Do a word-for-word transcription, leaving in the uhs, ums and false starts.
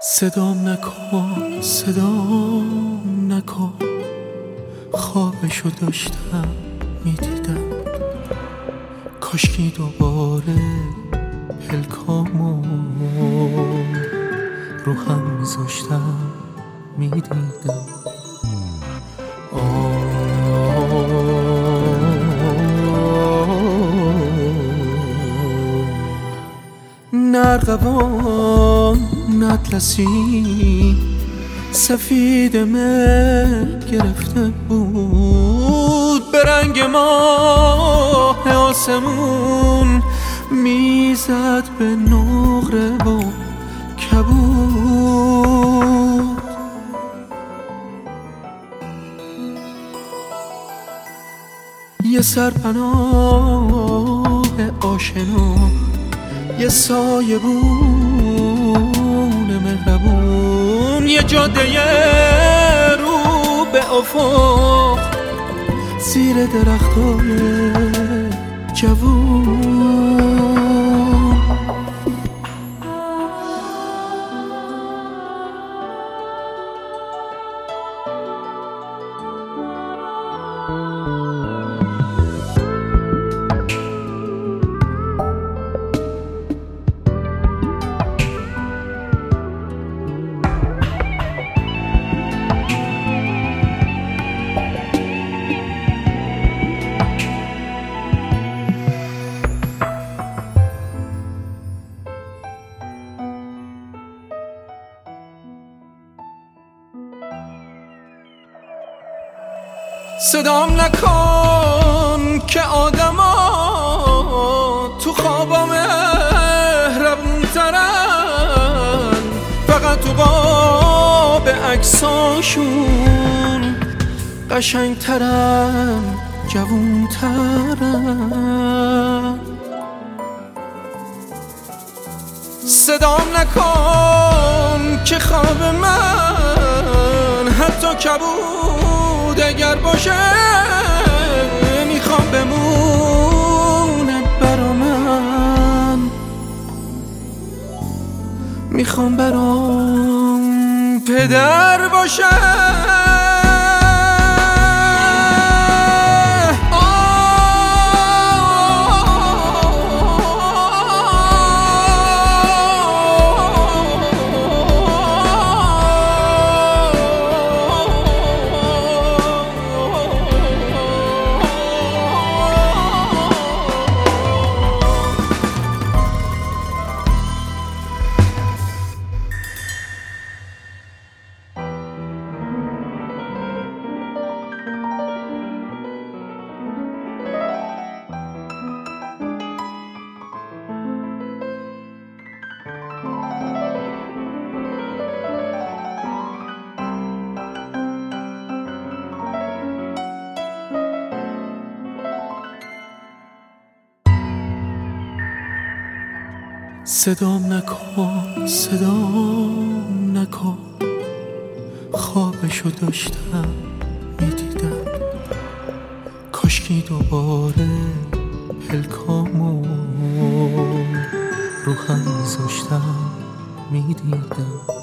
صدام نکن صدام نکن، خوابشو داشتم میدیدم، کاشکی دوباره پلکامو رو هم میذاشتم میدیدم. نرقبان اطلسی سفید مه گرفته بود، به رنگ ماه آسمون میزد به نقره و کبود. یه سرپناه آشنا، یه سایه بون مهربون، یه جاده رو به افق زیر درختای جوون. صدام نکن که آدما تو خوابا مهربون ترن، فقط تو قاب عکساشون قشنگ ترن، جوون ترن. صدام نکن که خواب من حتی کبود اگر باشه میخوام بمونه برا من، میخوام برام پدر باشه. صدام نکن صدام نکن، خوابشو داشتم میدیدم، کاشکی دوباره پلکامو رو هم میذاشتم میدیدم.